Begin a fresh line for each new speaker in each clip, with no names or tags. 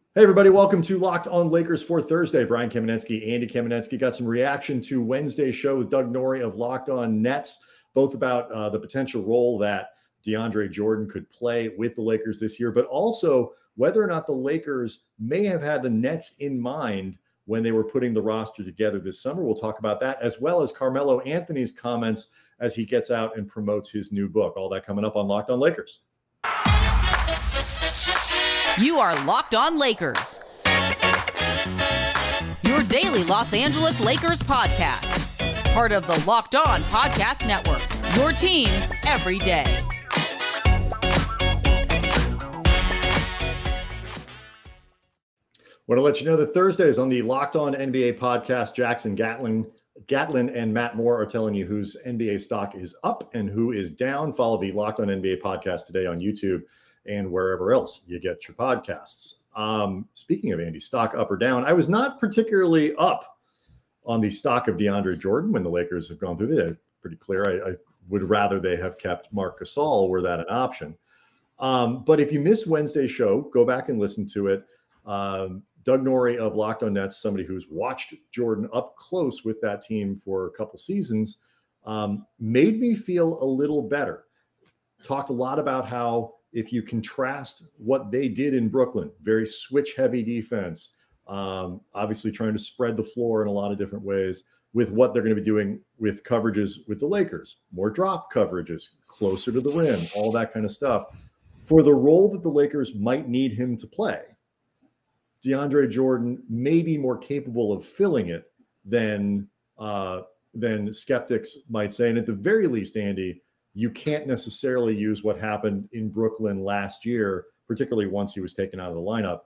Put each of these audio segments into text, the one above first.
Hey, everybody. Welcome to Locked on Lakers for Thursday. Brian Kamenetsky, Andy Kamenetsky got some reaction to Wednesday's show with Doug Norrie of Locked on Nets, both about the potential role that DeAndre Jordan could play with the Lakers this year, but also whether or not the Lakers may have had the Nets in mind when they were putting the roster together this summer. We'll talk about that, as well as Carmelo Anthony's comments as he gets out and promotes his new book. All that coming up on Locked on Lakers.
You are Locked on Lakers, your daily Los Angeles Lakers podcast. Part of the Locked on Podcast Network, your team every day.
Want to let you know that Thursdays on the Locked on NBA podcast, Jackson Gatlin and Matt Moore are telling you whose NBA stock is up and who is down. Follow the Locked on NBA podcast today on YouTube and wherever else you get your podcasts. Speaking of Andy's stock up or down, I was not particularly up on the stock of DeAndre Jordan when the Lakers have gone through it. Pretty clear. I would rather they have kept Marc Gasol were that an option. But if you missed Wednesday's show, go back and listen to it. Doug Norrie of Locked on Nets, somebody who's watched Jordan up close with that team for a couple seasons, made me feel a little better. Talked a lot about how if you contrast what they did in Brooklyn, very switch-heavy defense, obviously trying to spread the floor in a lot of different ways, with what they're going to be doing with coverages with the Lakers, more drop coverages, closer to the rim, all that kind of stuff. For the role that the Lakers might need him to play, DeAndre Jordan may be more capable of filling it than skeptics might say. And at the very least, Andy, you can't necessarily use what happened in Brooklyn last year, particularly once he was taken out of the lineup,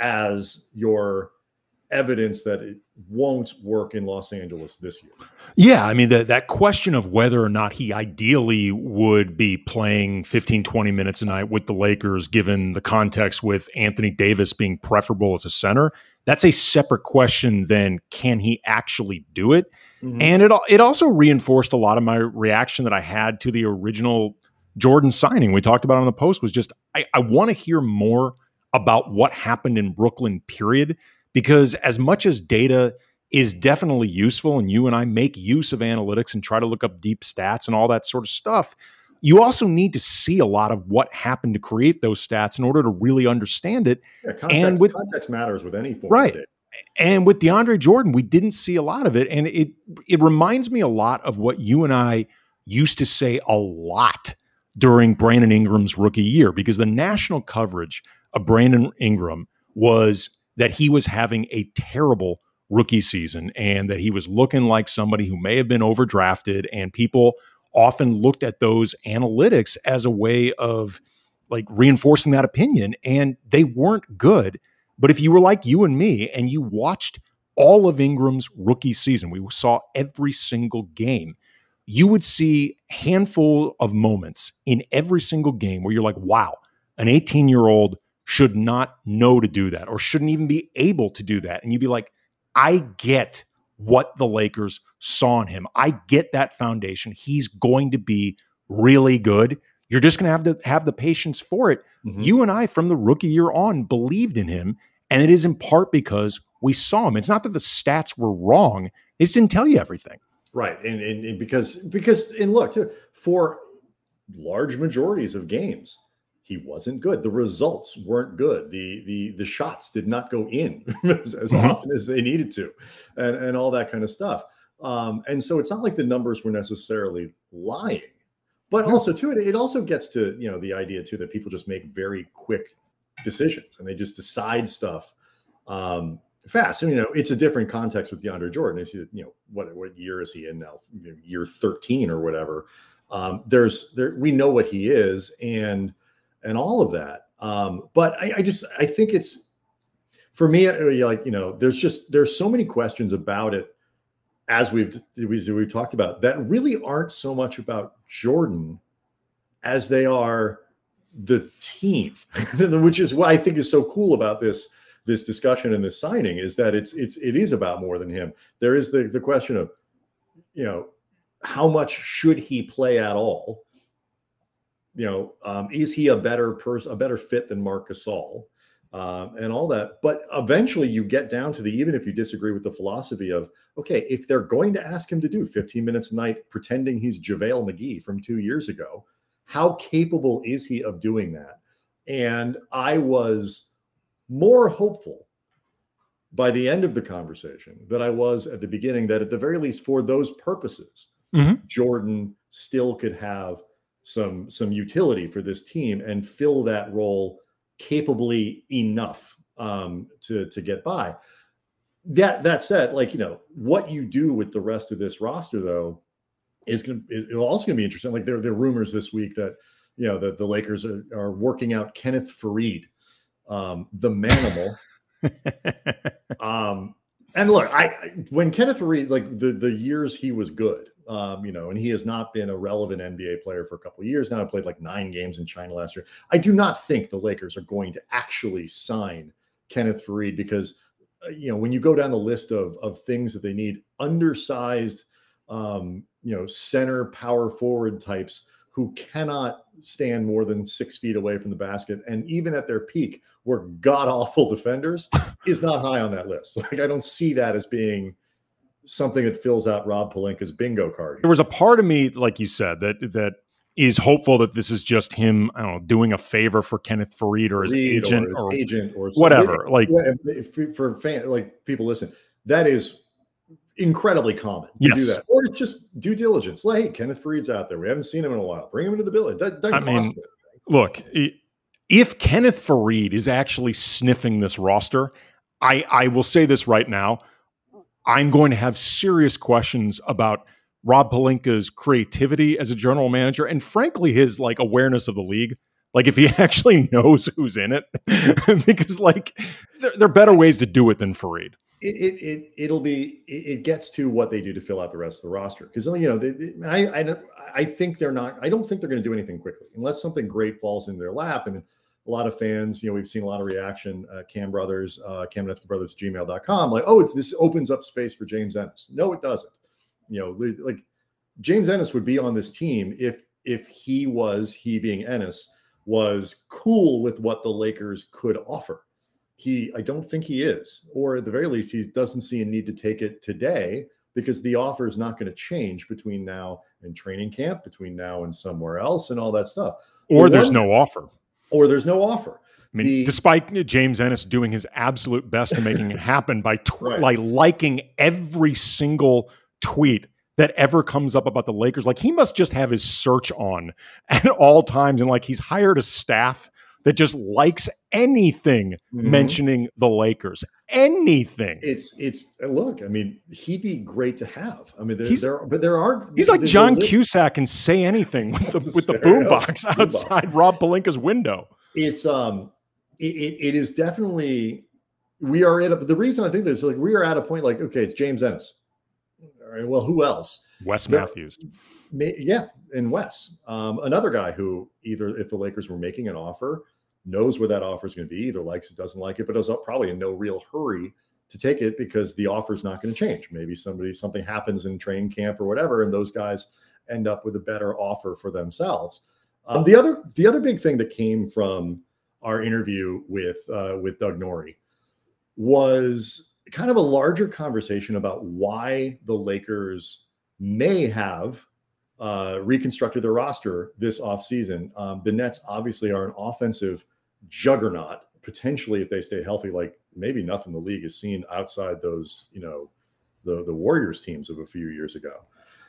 as your evidence that it won't work in Los Angeles this year.
Yeah, I mean, that question of whether or not he ideally would be playing 15, 20 minutes a night with the Lakers, given the context with Anthony Davis being preferable as a center, that's a separate question than can he actually do it? Mm-hmm. And it also reinforced a lot of my reaction that I had to the original Jordan signing. We talked about on the post was just, I want to hear more about what happened in Brooklyn, period. Because as much as data is definitely useful, and you and I make use of analytics and try to look up deep stats and all that sort of stuff, you also need to see a lot of what happened to create those stats in order to really understand it.
Yeah, context matters with any form
right.
of data.
And with DeAndre Jordan, we didn't see a lot of it. And it reminds me a lot of what you and I used to say a lot during Brandon Ingram's rookie year, because the national coverage of Brandon Ingram was that he was having a terrible rookie season and that he was looking like somebody who may have been overdrafted. And people often looked at those analytics as a way of like reinforcing that opinion, and they weren't good. But if you were like you and me and you watched all of Ingram's rookie season, we saw every single game, you would see a handful of moments in every single game where you're like, wow, an 18-year-old should not know to do that or shouldn't even be able to do that. And you'd be like, I get what the Lakers saw in him. I get that foundation. He's going to be really good. You're just going to have the patience for it. Mm-hmm. You and I, from the rookie year on, believed in him. And it is in part because we saw him. It's not that the stats were wrong. It just didn't tell you everything.
Right. And because look, for large majorities of games, he wasn't good. The results weren't good. The shots did not go in as mm-hmm. often as they needed to, and all that kind of stuff. And so it's not like the numbers were necessarily lying, but also too, it also gets to, the idea too, that people just make very quick decisions and they just decide stuff fast. And, it's a different context with DeAndre Jordan. It's, what year is he in now? Year 13 or whatever. We know what he is and all of that. But I think it's, for me, there's so many questions about it as we've talked about that really aren't so much about Jordan as they are the team, which is what I think is so cool about this discussion and this signing, is that it is about more than him. There is the question of, how much should he play at all? Is he a better fit than Marc Gasol? and all that. But eventually you get down to even if you disagree with the philosophy of, okay, if they're going to ask him to do 15 minutes a night, pretending he's JaVale McGee from 2 years ago, how capable is he of doing that? And I was more hopeful by the end of the conversation than I was at the beginning, that at the very least for those purposes, Jordan still could have some utility for this team and fill that role capably enough to get by. That said, like, what you do with the rest of this roster though is also going to be interesting. Like there are rumors this week that that the Lakers are working out Kenneth Faried, the manimal. And look, when Kenneth Faried, like the years he was good, and he has not been a relevant NBA player for a couple of years now. I played like 9 games in China last year. I do not think the Lakers are going to actually sign Kenneth Faried because, when you go down the list of things that they need, undersized, center power forward types who cannot stand more than 6 feet away from the basket, and even at their peak were god-awful defenders, is not high on that list. Like, I don't see that as being something that fills out Rob Pelinka's bingo card.
There was a part of me, like you said, that is hopeful that this is just him, I don't know, doing a favor for Kenneth Faried or his agent or whatever. Like,
for people listen, that is incredibly common to do that, or it's just due diligence. Like, hey, Kenneth Faried's out there. We haven't seen him in a while. Bring him into the building. It doesn't cost anything.
Look, if Kenneth Faried is actually sniffing this roster, I will say this right now, I'm going to have serious questions about Rob Pelinka's creativity as a general manager, and frankly, his awareness of the league. Like, if he actually knows who's in it, because there are better ways to do it than Faried.
It gets to what they do to fill out the rest of the roster, because I think they're not. I don't think they're going to do anything quickly unless something great falls in their lap. And a lot of fans, we've seen a lot of reaction. Cam Netsky Brothers, gmail.com, like, oh, this opens up space for James Ennis. No, it doesn't. Like James Ennis would be on this team if he being Ennis was cool with what the Lakers could offer. I don't think he is, or at the very least, he doesn't see a need to take it today because the offer is not going to change between now and training camp, between now and somewhere else, and all that stuff.
Or there's no offer. I mean, despite James Ennis doing his absolute best to making it happen by liking every single tweet that ever comes up about the Lakers, like, he must just have his search on at all times, and he's hired a staff that just likes anything mentioning the Lakers. Anything.
Look, I mean, he'd be great to have. I mean,
he's like John Cusack and say anything with the boombox outside Rob Pelinka's window.
It is definitely, we are at the reason I think this, we are at a point okay, it's James Ennis. All right, well, who else?
Wes Matthews.
And Wes. Another guy who, either if the Lakers were making an offer, knows where that offer is going to be, either likes it, doesn't like it, but is probably in no real hurry to take it because the offer is not going to change. Maybe something happens in training camp or whatever, and those guys end up with a better offer for themselves. The other big thing that came from our interview with Doug Norrie was kind of a larger conversation about why the Lakers may have reconstructed their roster this offseason. The Nets obviously are an offensive juggernaut, potentially, if they stay healthy, like maybe nothing the league has seen outside those, the Warriors teams of a few years ago.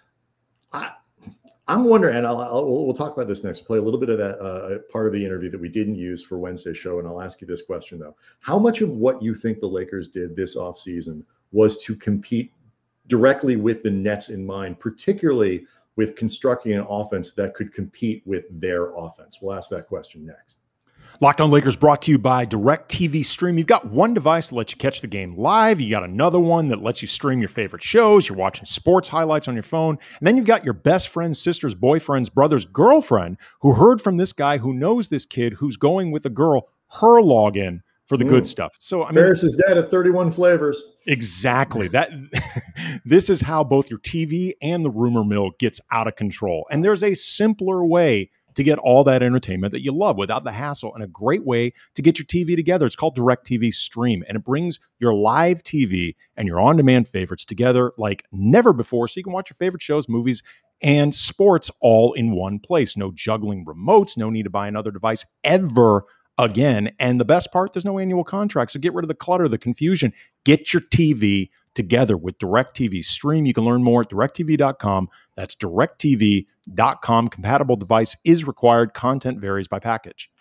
I'm wondering, and we'll talk about this next. We'll play a little bit of that part of the interview that we didn't use for Wednesday's show, and I'll ask you this question, though. How much of what you think the Lakers did this offseason was to compete directly with the Nets in mind, particularly with constructing an offense that could compete with their offense? We'll ask that question next.
Locked On Lakers brought to you by DirecTV Stream. You've got one device that lets you catch the game live. You got another one that lets you stream your favorite shows. You're watching sports highlights on your phone. And then you've got your best friend's sister's boyfriend's brother's girlfriend who heard from this guy who knows this kid who's going with a girl, her login for the good stuff. So
Ferris is dead at 31 flavors.
Exactly. This is how both your TV and the rumor mill gets out of control. And there's a simpler way to get all that entertainment that you love without the hassle, and a great way to get your TV together. It's called DirecTV Stream, and it brings your live TV and your on-demand favorites together like never before, so you can watch your favorite shows, movies, and sports all in one place. No juggling remotes, no need to buy another device ever again. And the best part, there's no annual contract. So get rid of the clutter, the confusion. Get your TV together with DirecTV Stream. You can learn more at directtv.com. That's directtv.com. Compatible device is required. Content varies by package.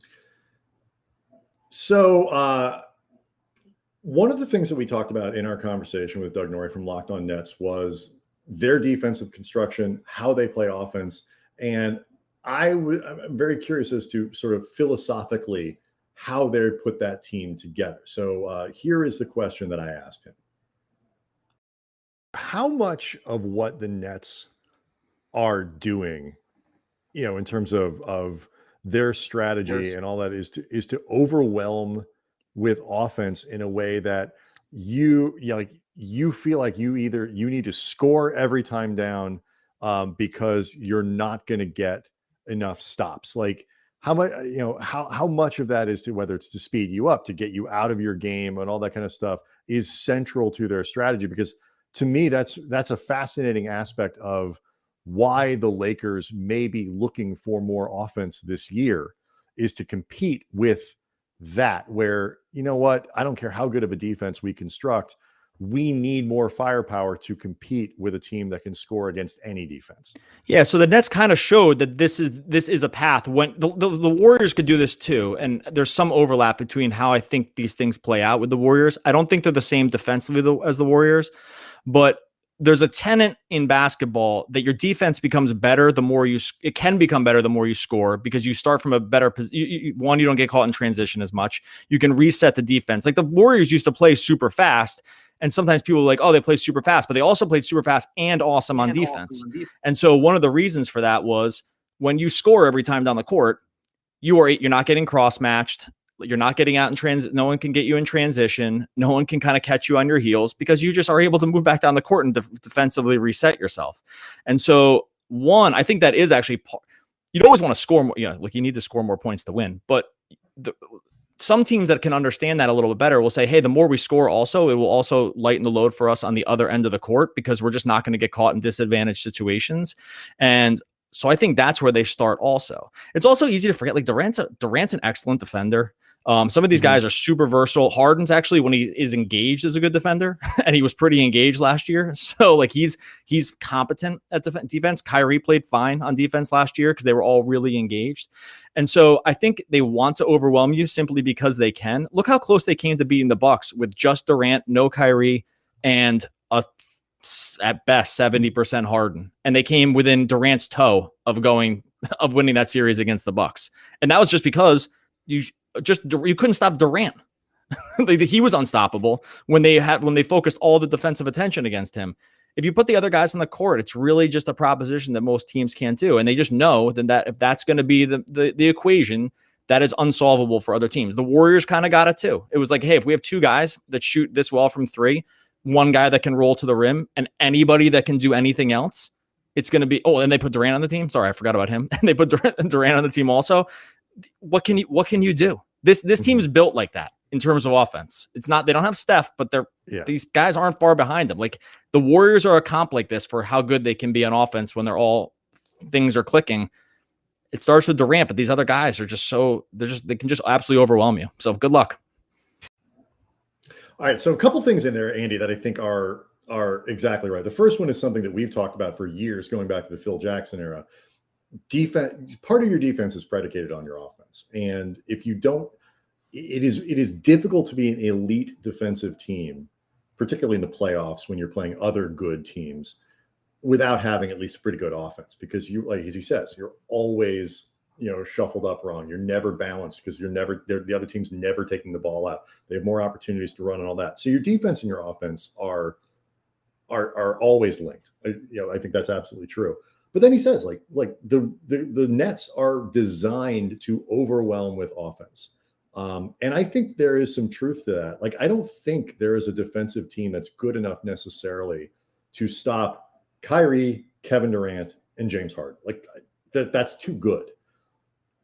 So one of the things that we talked about in our conversation with Doug Norrie from Locked On Nets was their defensive construction, how they play offense. And I'm very curious as to sort of philosophically how they put that team together. So here is the question that I asked him. How much of what the Nets are doing, in terms of their strategy and all that is to overwhelm with offense in a way that you feel like you need to score every time down because you're not going to get enough stops? Like how much, how much of that is to, whether it's to speed you up, to get you out of your game and all that kind of stuff, is central to their strategy? Because to me, that's a fascinating aspect of why the Lakers may be looking for more offense this year, is to compete with that, where, I don't care how good of a defense we construct, we need more firepower to compete with a team that can score against any defense.
Yeah, so the Nets kind of showed that this is a path. When the Warriors could do this too, and there's some overlap between how I think these things play out with the Warriors. I don't think they're the same defensively as the Warriors, but there's a tenet in basketball that your defense becomes better it can become better the more you score, because you start from a better position. One, you don't get caught in transition as much. You can reset the defense. Like the Warriors used to play super fast, and sometimes people are like, oh, they play super fast, but they also played super fast and awesome on defense. And so one of the reasons for that was when you score every time down the court, you're not getting cross-matched. You're not getting out in transit. No one can get you in transition. No one can kind of catch you on your heels, because you just are able to move back down the court and defensively reset yourself. And so I think that is actually you'd always want to score more. Like you need to score more points to win, but some teams that can understand that a little bit better will say, hey, the more we score also, it will also lighten the load for us on the other end of the court, because we're just not going to get caught in disadvantaged situations. And so I think that's where they start also. It's also easy to forget, like Durant's an excellent defender. Some of these guys are super versatile. Harden's actually, when he is engaged, is a good defender, and he was pretty engaged last year. So like he's competent at defense. Kyrie played fine on defense last year because they were all really engaged. And so I think they want to overwhelm you simply because they can. Look how close they came to beating the Bucks with just Durant, no Kyrie, and at best 70% Harden. And they came within Durant's toe of winning that series against the Bucks. And that was just because you couldn't stop Durant. He was unstoppable when they focused all the defensive attention against him. If you put the other guys on the court, it's really just a proposition that most teams can't do. And they just know that if that's going to be the equation, that is unsolvable for other teams. The Warriors kind of got it too. It was like, hey, if we have two guys that shoot this well from three, one guy that can roll to the rim, and anybody that can do anything else, it's going to be, and they put Durant on the team. Sorry, I forgot about him. And they put Durant on the team also. What can you do? This team is built like that in terms of offense. It's not, they don't have Steph, but these guys aren't far behind them. Like the Warriors are a comp like this for how good they can be on offense when things are clicking. It starts with Durant, but these other guys are they can just absolutely overwhelm you. So good luck.
All right. So a couple things in there, Andy, that I think are exactly right. The first one is something that we've talked about for years, going back to the Phil Jackson era. Defense, part of your defense is predicated on your offense. And if you don't, it is difficult to be an elite defensive team, particularly in the playoffs when you're playing other good teams, without having at least a pretty good offense, because you, like as he says, you're always, shuffled up wrong. You're never balanced because the other team's never taking the ball out. They have more opportunities to run and all that. So your defense and your offense are always linked. I think that's absolutely true. But then he says, like the Nets are designed to overwhelm with offense. And I think there is some truth to that. Like, I don't think there is a defensive team that's good enough necessarily to stop Kyrie, Kevin Durant, and James Harden. Like that's too good.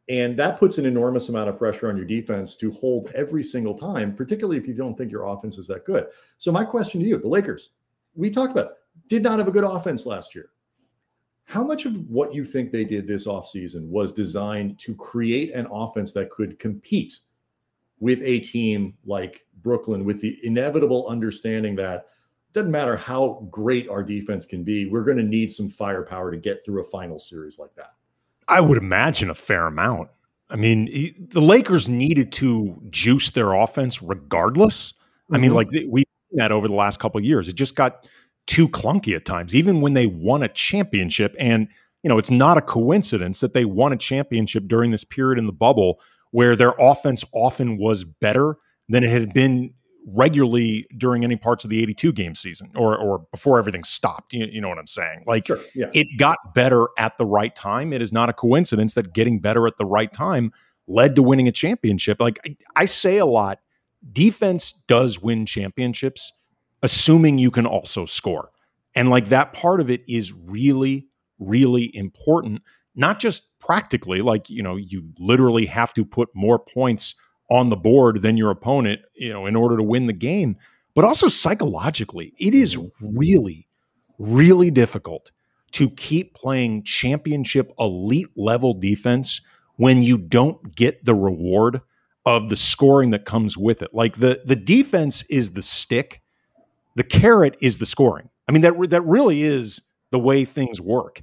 And that puts an enormous amount of pressure on your defense to hold every single time, particularly if you don't think your offense is that good. So my question to you, the Lakers, we talked about it, did not have a good offense last year. How much of what you think they did this offseason was designed to create an offense that could compete with a team like Brooklyn, with the inevitable understanding that it doesn't matter how great our defense can be, we're going to need some firepower to get through a final series like that?
I would imagine a fair amount. I mean, the Lakers needed to juice their offense regardless. I mean, like we've seen that over the last couple of years. It just got too clunky at times, even when they won a championship. And, it's not a coincidence that they won a championship during this period in the bubble where their offense often was better than it had been regularly during any parts of the 82 game season or before everything stopped. You know what I'm saying? Like,
sure, yeah.
It got better at the right time. It is not a coincidence that getting better at the right time led to winning a championship. Like I say a lot, defense does win championships, assuming you can also score. And like that part of it is really, really important, not just practically, like, you literally have to put more points on the board than your opponent, in order to win the game, but also psychologically. It is really, really difficult to keep playing championship elite level defense when you don't get the reward of the scoring that comes with it. Like the defense is the stick, the carrot is the scoring. I mean, that really is the way things work.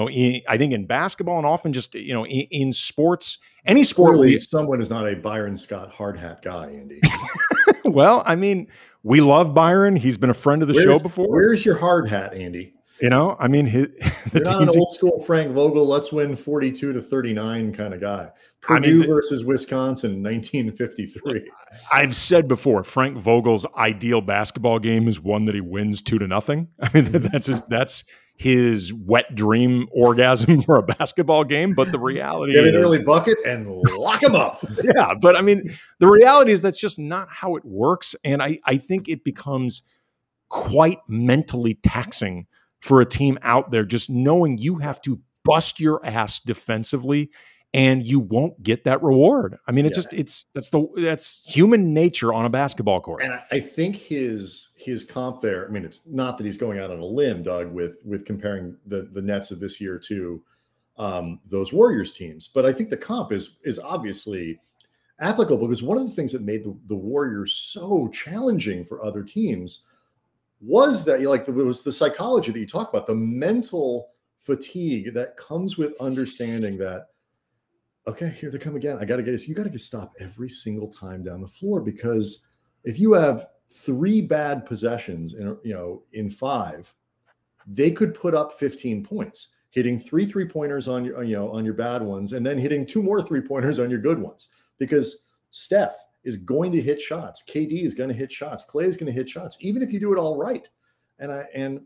I think in basketball and often just, in sports, any sport.
Clearly, someone is not a Byron Scott hard hat guy, Andy.
Well, I mean, we love Byron. He's been a friend of the show before.
Where's your hard hat, Andy?
I mean,
you're not an old school Frank Vogel, let's win 42-39 kind of guy. Purdue versus Wisconsin, 1953.
I've said before, Frank Vogel's ideal basketball game is one that he wins 2-0. I mean, that's his wet dream orgasm for a basketball game. But the reality
is, get an early bucket and lock him up.
Yeah, but I mean, the reality is that's just not how it works. And I think it becomes quite mentally taxing for a team out there, just knowing you have to bust your ass defensively and you won't get that reward. I mean, that's human nature on a basketball court.
And I think his comp there, I mean, it's not that he's going out on a limb, Doug, with comparing the Nets of this year to those Warriors teams. But I think the comp is obviously applicable, because one of the things that made the Warriors so challenging for other teams was that, it was the psychology that you talk about, the mental fatigue that comes with understanding that, okay, here they come again. I got to get this. You got to stop every single time down the floor, because if you have 3 bad possessions in 5, they could put up 15 points, hitting 3 3-pointers on your bad ones, and then hitting 2 more 3-pointers on your good ones, because Steph is going to hit shots. KD is going to hit shots. Clay is going to hit shots, even if you do it all right. And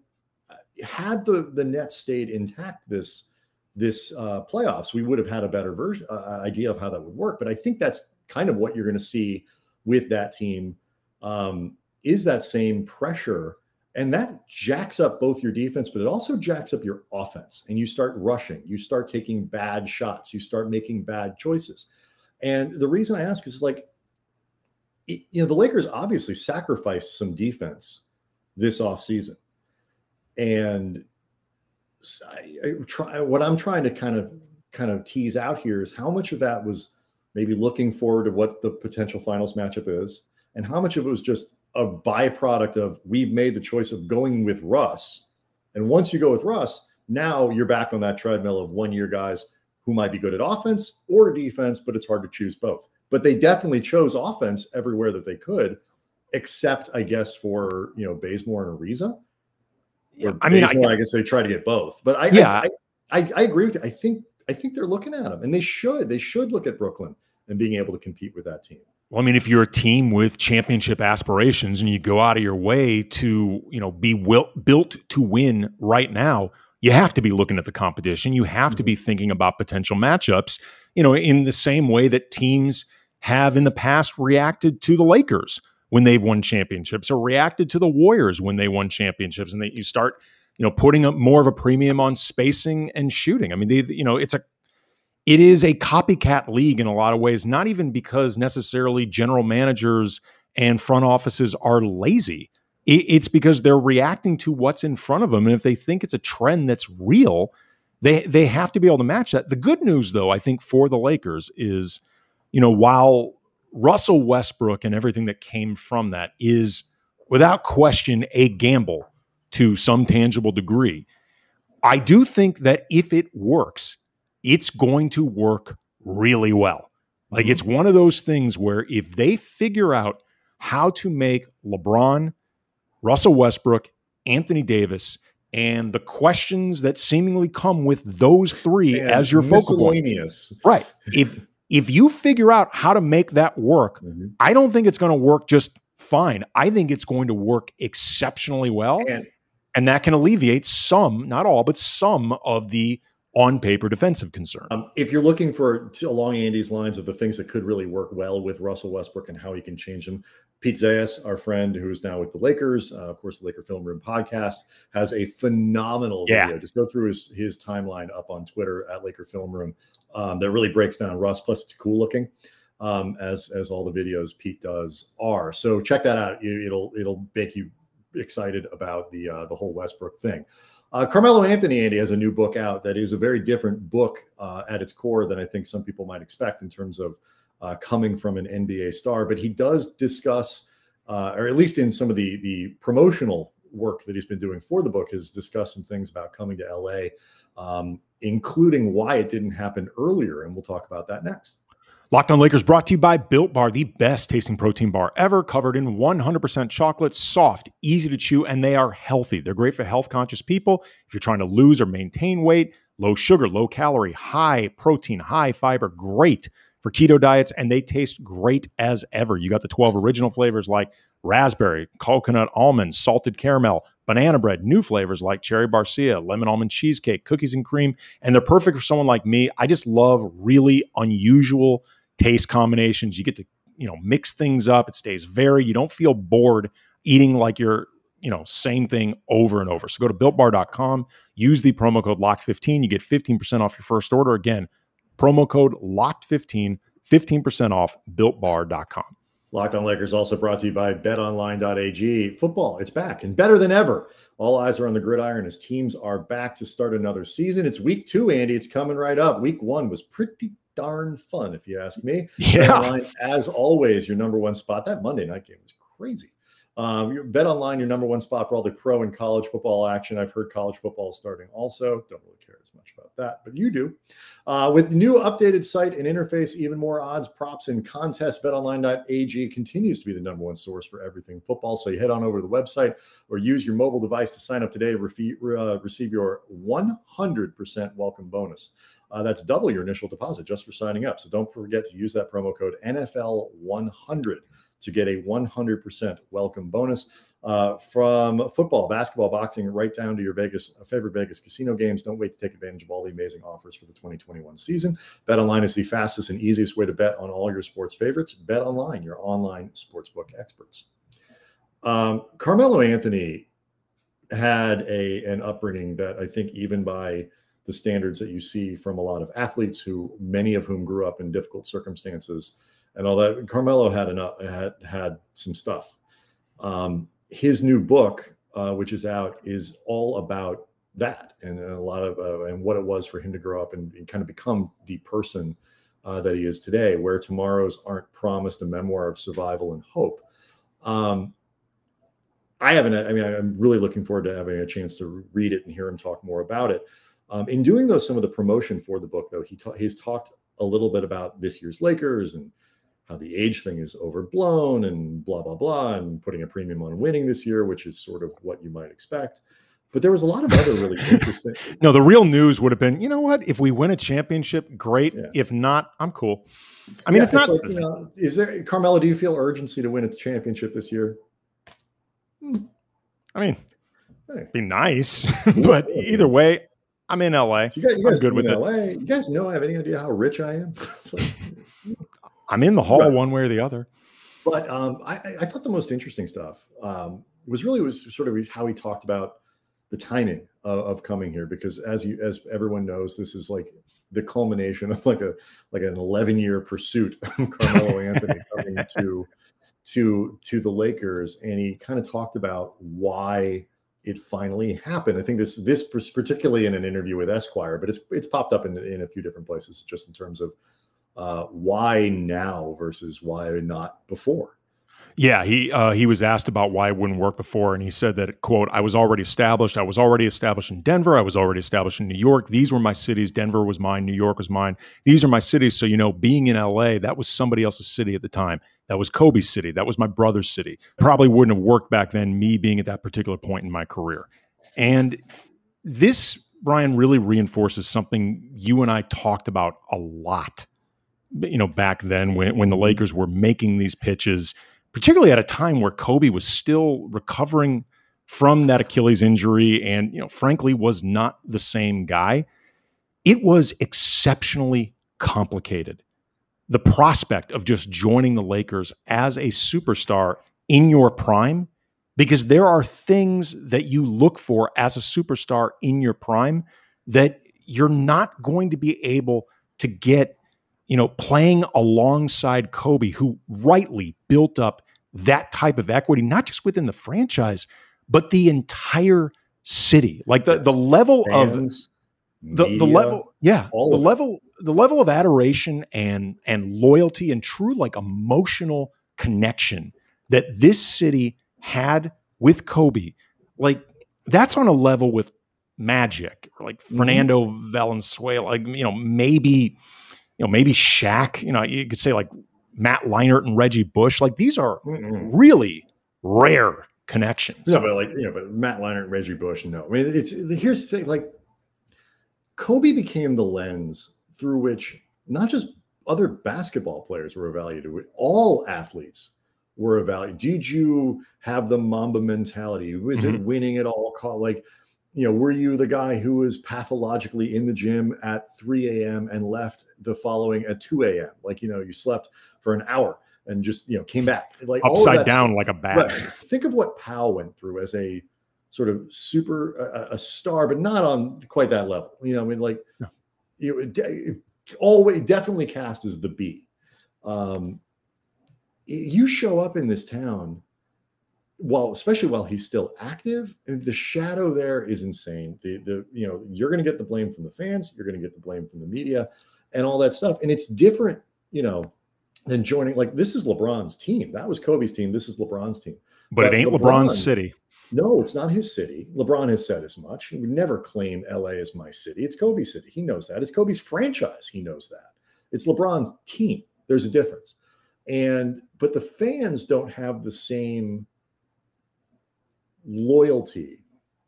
had the Nets stayed intact this playoffs, we would have had a better idea of how that would work. But I think that's kind of what you're going to see with that team, is that same pressure. And that jacks up both your defense, but it also jacks up your offense. And you start rushing, you start taking bad shots, you start making bad choices. And the reason I ask is the Lakers obviously sacrificed some defense this offseason. And what I'm trying to kind of tease out here is how much of that was maybe looking forward to what the potential finals matchup is, and how much of it was just a byproduct of, we've made the choice of going with Russ. And once you go with Russ, now you're back on that treadmill of 1-year guys who might be good at offense or defense, but it's hard to choose both. But they definitely chose offense everywhere that they could, except, I guess, for Bazemore and Ariza.
Yeah, I mean,
I guess they try to get both. But I agree with you. I think they're looking at them, and they should look at Brooklyn and being able to compete with that team.
Well, I mean, if you're a team with championship aspirations and you go out of your way to be built to win right now, you have to be looking at the competition. You have to be thinking about potential matchups, in the same way that teams have in the past reacted to the Lakers when they've won championships, or reacted to the Warriors when they won championships. And you start, putting up more of a premium on spacing and shooting. I mean, it is a copycat league in a lot of ways, not even because necessarily general managers and front offices are lazy. It's because they're reacting to what's in front of them. And if they think it's a trend that's real, they have to be able to match that. The good news, though, I think for the Lakers is, while Russell Westbrook and everything that came from that is without question a gamble to some tangible degree, I do think that if it works, it's going to work really well. Like it's one of those things where if they figure out how to make LeBron, Russell Westbrook, Anthony Davis, and the questions that seemingly come with those three as your focal point. Right. If you figure out how to make that work, I don't think it's going to work just fine. I think it's going to work exceptionally well. And that can alleviate some, not all, but some of the on-paper defensive concern.
If you're looking for along Andy's lines of the things that could really work well with Russell Westbrook and how he can change them, Pete Zayas, our friend who's now with the Lakers, of course, the Laker Film Room podcast, has a phenomenal video. Just go through his timeline up on Twitter at Laker Film Room that really breaks down Russ. Plus, it's cool looking, as all the videos Pete does are. So check that out. It'll make you excited about the whole Westbrook thing. Carmelo Anthony, Andy, has a new book out that is a very different book at its core than I think some people might expect in terms of coming from an NBA star. But he does discuss, or at least in some of the promotional work that he's been doing for the book, has discussed some things about coming to LA, including why it didn't happen earlier. And we'll talk about that next.
Locked On Lakers brought to you by Built Bar, the best tasting protein bar ever, covered in 100% chocolate, soft, easy to chew, and they are healthy. They're great for health-conscious people. If you're trying to lose or maintain weight, low sugar, low calorie, high protein, high fiber, great for keto diets, and they taste great as ever. You got the 12 original flavors like raspberry, coconut almond, salted caramel, banana bread, new flavors like cherry barcia, lemon almond cheesecake, cookies and cream, and they're perfect for someone like me. I just love really unusual taste combinations. You get to, mix things up. It stays varied. You don't feel bored eating like you're, same thing over and over. So go to BuiltBar.com, use the promo code LOCKED15. You get 15% off your first order. Again, promo code LOCKED15, 15% off BuiltBar.com.
Locked On Lakers also brought to you by BetOnline.ag. Football, it's back and better than ever. All eyes are on the gridiron as teams are back to start another season. It's week 2, Andy. It's coming right up. Week 1 was pretty darn fun, if you ask me. BetOnline, as always, your number one spot. That Monday night game was crazy. BetOnline, your number one spot for all the pro and college football action. I've heard college football starting also. Don't really care as much about that, but you do. With the new updated site and interface, even more odds, props, and contests, BetOnline.ag continues to be the number one source for everything football. So you head on over to the website or use your mobile device to sign up today. Receive your 100% welcome bonus. That's double your initial deposit just for signing up. So don't forget to use that promo code NFL100 to get a 100% welcome bonus from football, basketball, boxing, right down to your favorite Vegas casino games. Don't wait to take advantage of all the amazing offers for the 2021 season. BetOnline is the fastest and easiest way to bet on all your sports favorites. BetOnline, your online sportsbook experts. Carmelo Anthony had an upbringing that I think even by the standards that you see from a lot of athletes many of whom grew up in difficult circumstances and all that, Carmelo had some stuff. His new book, which is out, is all about that and a lot of and what it was for him to grow up and kind of become the person that he is today, where tomorrows aren't promised, a memoir of survival and hope. I'm really looking forward to having a chance to read it and hear him talk more about it. In doing some of the promotion for the book, though, he's talked a little bit about this year's Lakers and how the age thing is overblown and blah, blah, blah, and putting a premium on winning this year, which is sort of what you might expect. But there was a lot of other really interesting.
No, the real news would have been, you know what? If we win a championship, great. Yeah. If not, I'm cool. I mean, it's not.
Like, is there, Carmelo, do you feel urgency to win a championship this year?
I mean, it'd be nice. But either way, I'm in LA.
So you guys
I'm good with
LA. You guys have any idea how rich I am?
I'm in the hall one way or the other.
But I thought the most interesting stuff was sort of how he talked about the timing of coming here, because as everyone knows, this is like the culmination of like an 11-year pursuit of Carmelo Anthony coming to the Lakers, and he kind of talked about why it finally happened. I think this particularly in an interview with Esquire, but it's popped up in a few different places, just in terms of why now versus why not before.
Yeah, he was asked about why it wouldn't work before, and he said that, quote, I was already established in Denver. I was already established in New York. These were my cities. Denver was mine. New York was mine. These are my cities. So, being in LA, that was somebody else's city at the time. That was Kobe's city. That was my brother's city. Probably wouldn't have worked back then, me being at that particular point in my career. And this, Brian, really reinforces something you and I talked about a lot, back then when the Lakers were making these pitches, particularly at a time where Kobe was still recovering from that Achilles injury and, frankly, was not the same guy. It was exceptionally complicated. The prospect of just joining the Lakers as a superstar in your prime, because there are things that you look for as a superstar in your prime that you're not going to be able to get playing alongside Kobe, who rightly built up that type of equity, not just within the franchise, but the entire city. Like the level
Fans,
of the
media,
level, yeah, the level of adoration and loyalty and true like emotional connection that this city had with Kobe, like that's on a level with Magic or like Fernando Valenzuela, like maybe Shaq, you could say like Matt Leinart and Reggie Bush. Like these are really rare connections.
No, but Matt Leinart and Reggie Bush, no. I mean, here's the thing, like Kobe became the lens through which not just other basketball players were evaluated, all athletes were evaluated. Did you have the Mamba mentality? Was it winning at all cost? Like, were you the guy who was pathologically in the gym at 3 a.m. and left the following at 2 a.m.? Like, you slept for an hour and just, came back. Like
upside down like a bat.
Right. Think of what Powell went through as a sort of a star, but not on quite that level. Always definitely cast as the B. You show up in this town, especially while he's still active, the shadow there is insane. You're going to get the blame from the fans, you're going to get the blame from the media, and all that stuff. And it's different, than joining. Like this is LeBron's team. That was Kobe's team. This is LeBron's team.
But it ain't LeBron's city.
No, it's not his city. LeBron has said as much. He would never claim LA as my city. It's Kobe's city. He knows that. It's Kobe's franchise. He knows that. It's LeBron's team. There's a difference. But the fans don't have the same loyalty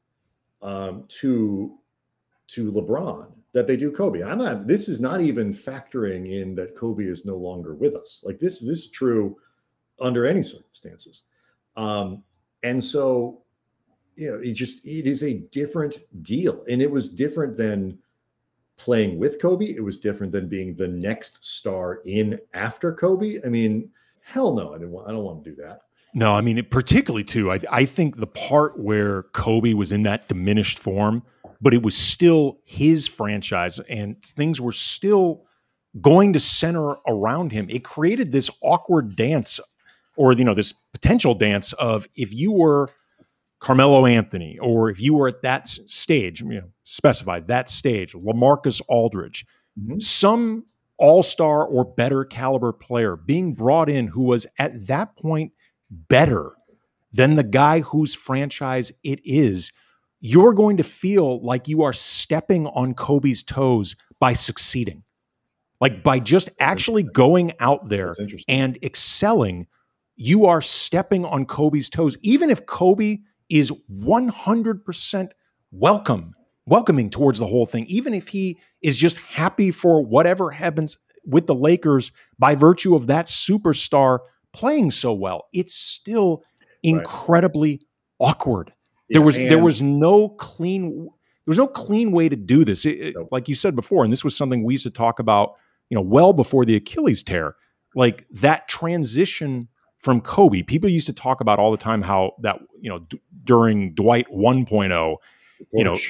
to LeBron that they do Kobe. This is not even factoring in that Kobe is no longer with us. Like this is true under any circumstances. And so, it is a different deal. And it was different than playing with Kobe. It was different than being the next star in after Kobe. I mean, hell no, I don't want to do that.
No, I mean, particularly too, I think the part where Kobe was in that diminished form, but it was still his franchise and things were still going to center around him. It created this awkward dance or, this potential dance of if you were Carmelo Anthony or if you were at that stage, specify that stage, LaMarcus Aldridge, some all-star or better caliber player being brought in who was at that point better than the guy whose franchise it is, you're going to feel like you are stepping on Kobe's toes by succeeding. Like by just actually going out there and excelling, you are stepping on Kobe's toes. Even if Kobe is 100% welcoming towards the whole thing, even if he is just happy for whatever happens with the Lakers by virtue of that superstar playing so well, it's still incredibly awkward. There was no clean way to do this. Like you said before, and this was something we used to talk about, well before the Achilles tear, like that transition from Kobe. People used to talk about all the time how that, during Dwight 1.0,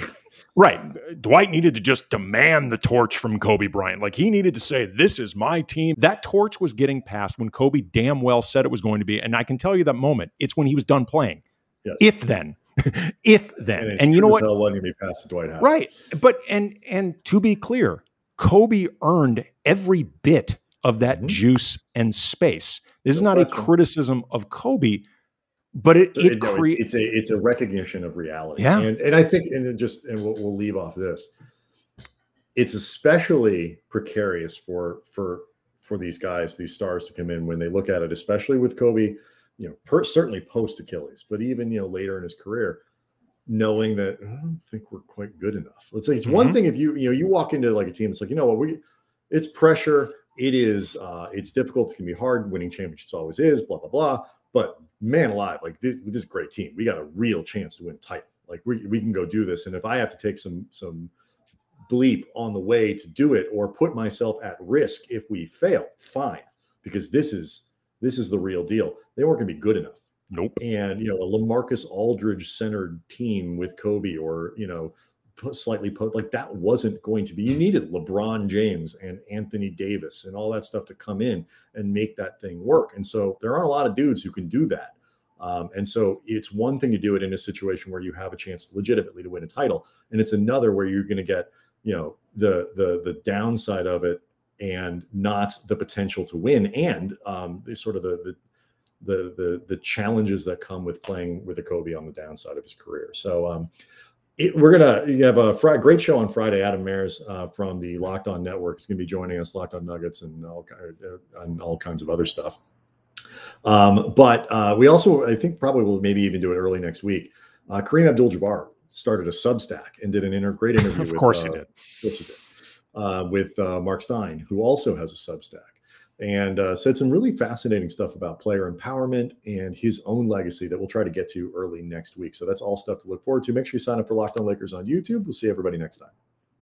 Right. Dwight needed to just demand the torch from Kobe Bryant. Like, he needed to say, this is my team. That torch was getting passed when Kobe damn well said it was going to be. And I can tell you that moment, it's when he was done playing.
Yes.
If then. And you know what?
Wasn't going to be passed to Dwight Howard.
Right. But and to be clear, Kobe earned every bit of that juice and space. This is not a criticism of Kobe, but
it's a recognition of reality.
Yeah.
And I think, and we'll leave off this. It's especially precarious for these guys, these stars to come in when they look at it, especially with Kobe, certainly post Achilles, but even, later in his career, knowing that I don't think we're quite good enough. Let's say it's one thing if you walk into like a team, it's like, it's pressure. It is, it's difficult. It can be hard. Winning championships always is, blah, blah, blah. But man alive, like this is a great team. We got a real chance to win a title. Like we can go do this. And if I have to take some bleep on the way to do it or put myself at risk if we fail, fine, because this is the real deal. They weren't going to be good enough.
Nope.
And a LaMarcus Aldridge centered team with Kobe, or like that wasn't going to be. You needed LeBron James and Anthony Davis and all that stuff to come in and make that thing work. And so there aren't a lot of dudes who can do that. And so it's one thing to do it in a situation where you have a chance legitimately to win a title, and it's another where you're going to get the downside of it and not the potential to win, and the sort of the challenges that come with playing with a Kobe on the downside of his career. So you have a great show on Friday. Adam Mares from the Locked On Network is going to be joining us, Locked On Nuggets and all kinds of other stuff. But we also, I think probably will maybe even do it early next week. Kareem Abdul-Jabbar started a Substack and did a great interview.
Of course he did.
With Mark Stein, who also has a Substack, and said some really fascinating stuff about player empowerment and his own legacy that we'll try to get to early next week. So that's all stuff to look forward to. Make sure you sign up for Locked On Lakers on YouTube. We'll see everybody next time.